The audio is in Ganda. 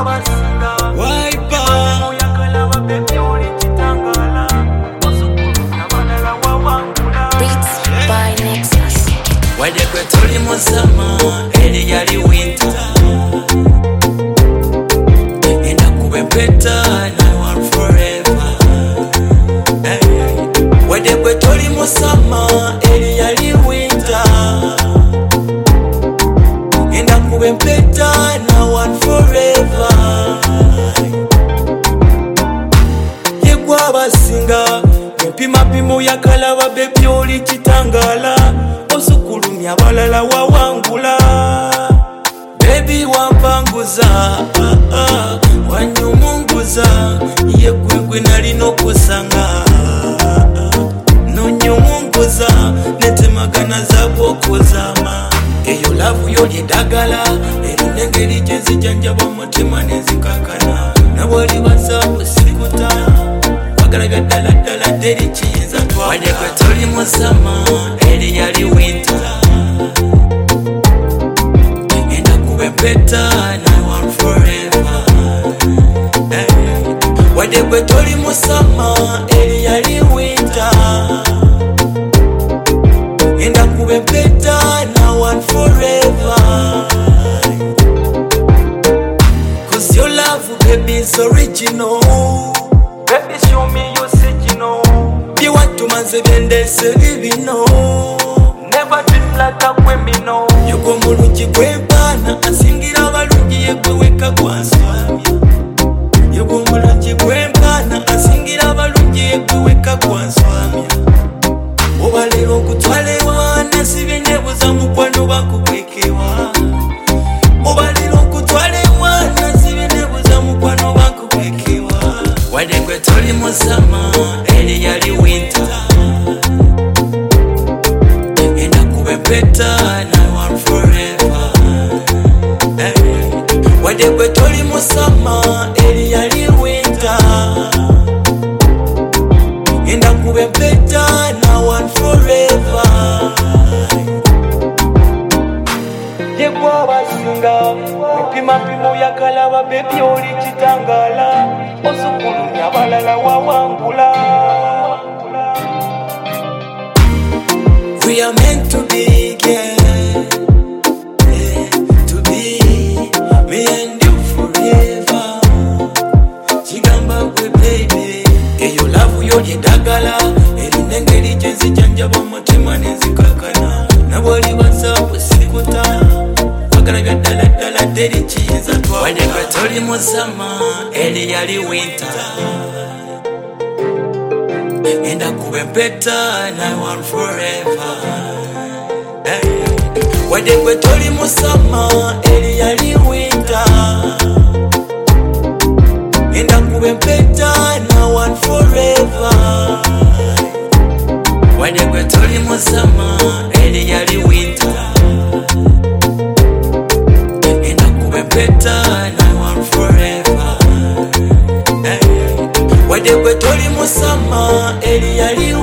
Wade kwe tuli musama eri yali winter enda kubepeta now and forever. Wade kwe tuli musama eri yali winter enda kubepeta now and forever. Yegwa abasinga mpima pimo yakalaba bebi oli kitangala osukulumya balala wawangula baby wampanguza wanyumunguza yekwegwe nalina okusanga nonyumunguza netemagana zabwokuzama eyo lavu yo lyedagala erina engeri gyenzijjanjaba mutima nenzikakana nabwali basabu sikuta wagalaga ddala teri kiyinza twala. Wade kwe tuli musama eri yali winter enda kubepeta now and forever. Wade kwe tuli musama eri yali winter enda kubepeta now and forever. Cause your love baby is original. Baby show me your signal. You want to manze bendese bibino. Never been like a criminal. You go mulungi kwebana asingira abalungi yekweweka kwanswamya. You go mulungi kwebana asingira abalungi yekweweka kwanswamya. Obalero kutwale wana sibenyebuza mukwano bakukwekewa. Obalero kutwale wana sibenyebuza mukwano bakukwekewa. Wade kwe tuli musama eri yali winter enda kubepeta now and forever. Wade kwe tuli musama eri yali winter enda kubepeta now and forever. Yegwa abasinga mpima pimo yakalaba bebi oli kitangala osukulumya balala wawangula. We are meant to be, yeah, to be me and you forever. Chigamba kwe baby eyo lavu yo lyedagala erina engeri gyenzijjanjaba mutima nenzikakana nabwali basabu sikuta wagalaga ddala teri kiyinza twala. Wade kwe tuli musama eri yali winter enda kubepeta now and forever. Wade kwe tuli musama eri yali winter enda kubepeta now and forever. Wade kwe tuli musama eri yali winter enda kubepeta now and forever. Wade kwe tuli musama eri yali